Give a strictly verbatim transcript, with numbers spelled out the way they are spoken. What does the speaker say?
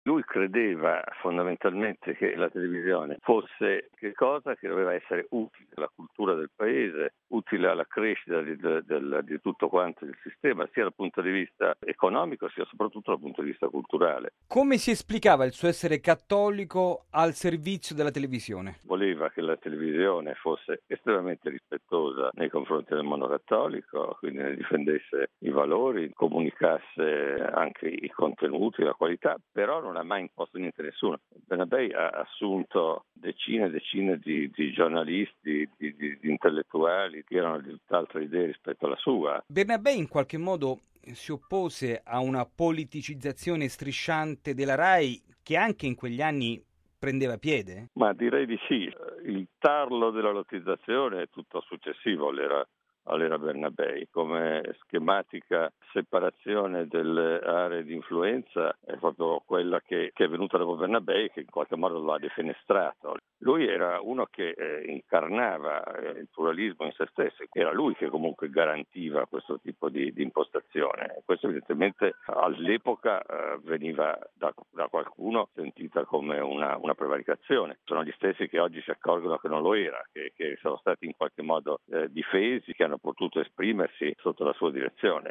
Lui credeva fondamentalmente che la televisione fosse che cosa che doveva essere utile alla cultura del paese, utile alla crescita di, del, di tutto quanto il sistema, sia dal punto di vista economico sia soprattutto dal punto di vista culturale. Come si esplicava il suo essere cattolico al servizio della televisione? Voleva che la televisione fosse estremamente rispettosa nei confronti del mondo cattolico, quindi ne difendesse i valori, comunicasse anche i contenuti, la qualità, però non ha mai imposto niente a nessuno. Bernabei ha assunto decine e decine di, di giornalisti, di, di, di intellettuali che erano di tutt'altre idee rispetto alla sua. Bernabé in qualche modo si oppose a una politicizzazione strisciante della RAI che anche in quegli anni prendeva piede? Ma direi di sì. Il tarlo della lottizzazione è tutto successivo all'era, all'era Bernabei. Come schematica separazione delle aree di influenza è proprio quella che, che è venuta dopo Bernabei, che in qualche modo lo ha defenestrato. Lui era uno che eh, incarnava eh, il pluralismo in se stesso, era lui che comunque garantiva questo tipo di, di impostazione. Questo evidentemente all'epoca eh, veniva da, da qualcuno sentita come una, una prevaricazione. Sono gli stessi che oggi si accorgono che non lo era, che, che sono stati in qualche modo eh, difesi, che hanno potuto esprimersi sotto la sua direzione.